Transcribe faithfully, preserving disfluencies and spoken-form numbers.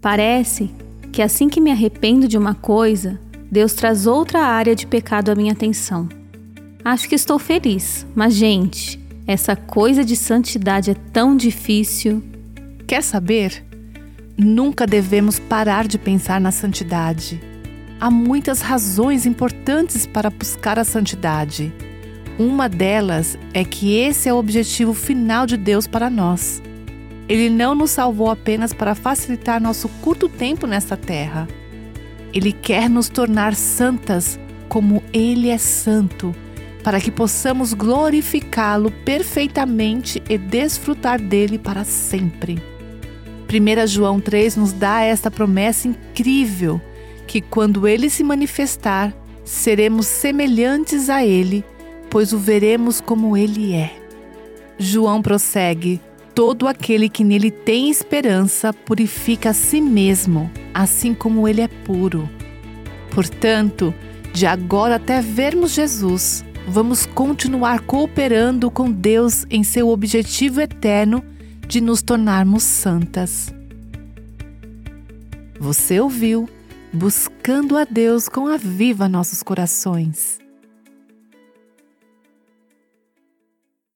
Parece que assim que me arrependo de uma coisa, Deus traz outra área de pecado à minha atenção. Acho que estou feliz, mas gente, essa coisa de santidade é tão difícil. Quer saber? Nunca devemos parar de pensar na santidade. Há muitas razões importantes para buscar a santidade. Uma delas é que esse é o objetivo final de Deus para nós. Ele não nos salvou apenas para facilitar nosso curto tempo nesta terra. Ele quer nos tornar santas como Ele é santo, para que possamos glorificá-lo perfeitamente e desfrutar dele para sempre. primeira João três nos dá esta promessa incrível, que quando Ele se manifestar, seremos semelhantes a Ele, pois o veremos como Ele é. João prossegue: todo aquele que nele tem esperança purifica a si mesmo, assim como ele é puro. Portanto, de agora até vermos Jesus, vamos continuar cooperando com Deus em seu objetivo eterno de nos tornarmos santas. Você ouviu Buscando a Deus com Aviva Nossos Corações.